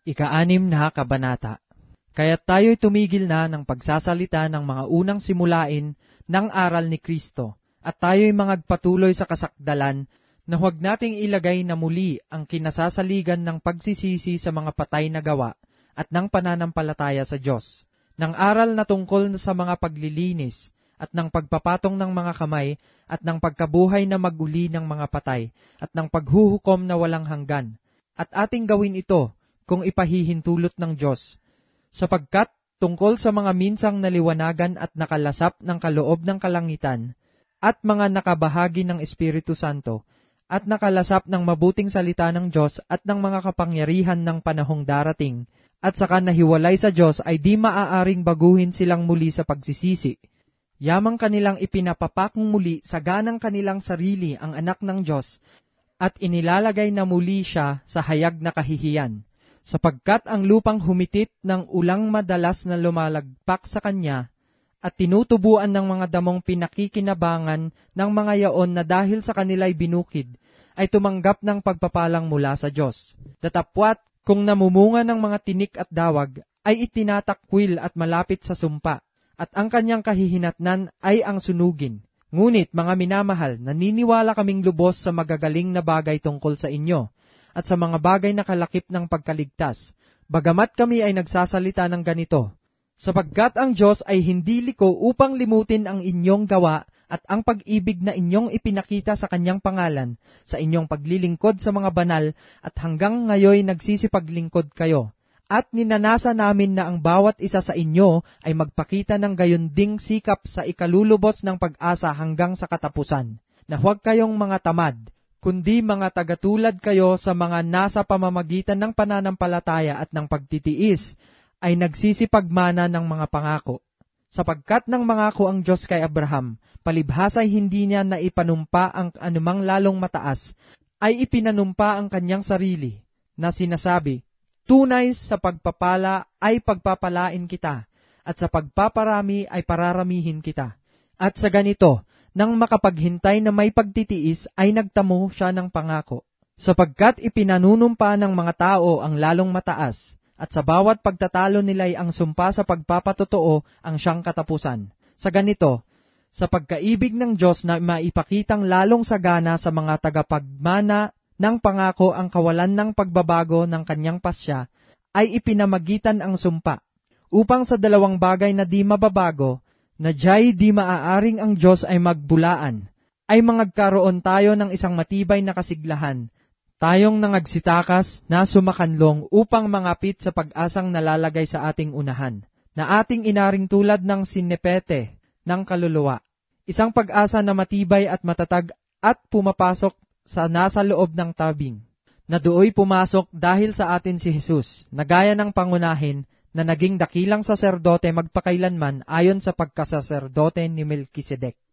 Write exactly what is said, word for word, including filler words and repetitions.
Ika-anim na kabanata. Kaya't tayo'y tumigil na ng pagsasalita ng mga unang simulain ng aral ni Kristo, at tayo'y mangagpatuloy sa kasakdalan na huwag nating ilagay na muli ang kinasasaligan ng pagsisisi sa mga patay na gawa at ng pananampalataya sa Diyos, ng aral na tungkol sa mga paglilinis at ng pagpapatong ng mga kamay at ng pagkabuhay na maguli ng mga patay at ng paghuhukom na walang hanggan. At ating gawin ito kung ipahihintulot ng Diyos, sapagkat tungkol sa mga minsang naliwanagan at nakalasap ng kaloob ng kalangitan, at mga nakabahagi ng Espiritu Santo, at nakalasap ng mabuting salita ng Diyos at ng mga kapangyarihan ng panahong darating, at saka nahiwalay sa Diyos ay di maaaring baguhin silang muli sa pagsisisi. Yamang kanilang ipinapapakong muli sa ganang kanilang sarili ang anak ng Diyos, at inilalagay na muli siya sa hayag na kahihiyan, sapagkat ang lupang humitit ng ulang madalas na lumalagpak sa kanya, at tinutubuan ng mga damong pinakikinabangan ng mga yaon na dahil sa kanila'y binukid, ay tumanggap ng pagpapalang mula sa Diyos. Datapwat, kung namumunga ng mga tinik at dawag, ay itinatakwil at malapit sa sumpa, at ang kanyang kahihinatnan ay ang sunugin. Ngunit, mga minamahal, naniniwala kaming lubos sa magagaling na bagay tungkol sa inyo, at sa mga bagay na kalakip ng pagkaligtas, bagamat kami ay nagsasalita ng ganito, sapagkat ang Diyos ay hindi liko upang limutin ang inyong gawa at ang pag-ibig na inyong ipinakita sa kanyang pangalan, sa inyong paglilingkod sa mga banal, at hanggang ngayoy nagsisipaglingkod kayo. At ninanasa namin na ang bawat isa sa inyo ay magpakita ng gayunding sikap sa ikalulubos ng pag-asa hanggang sa katapusan, na huwag kayong mga tamad, kundi mga tagatulad kayo sa mga nasa pamamagitan ng pananampalataya at ng pagtitiis, ay nagsisipagmana ng mga pangako. Sapagkat nang mangako ang Diyos kay Abraham, palibhasa'y hindi niya na ipanumpa ang anumang lalong mataas, ay ipinanumpa ang kanyang sarili, na sinasabi, tunay sa pagpapala ay pagpapalain kita, at sa pagpaparami ay pararamihin kita. At sa ganito, nang makapaghintay na may pagtitiis, ay nagtamo siya ng pangako, sapagkat ipinanunumpa ng mga tao ang lalong mataas, at sa bawat pagtatalo nila'y ang sumpa sa pagpapatotoo ang siyang katapusan. Sa ganito, sa pagkaibig ng Diyos na maipakitang lalong sagana sa mga tagapagmana ng pangako ang kawalan ng pagbabago ng kanyang pasya, ay ipinamagitan ang sumpa, upang sa dalawang bagay na di mababago, na diya'y di maaaring ang Diyos ay magbulaan, ay mangagkaroon tayo ng isang matibay na kasiglahan, tayong nangagsitakas na sumakanlong upang mangapit sa pag-asang nalalagay sa ating unahan, na ating inaring tulad ng sinepete ng kaluluwa, isang pag-asa na matibay at matatag at pumapasok sa nasa loob ng tabing, na dooy pumasok dahil sa atin si Jesus, na gaya ng pangunahin na naging dakilang saserdote magpakailanman ayon sa pagkasaserdote ni Melkisedek.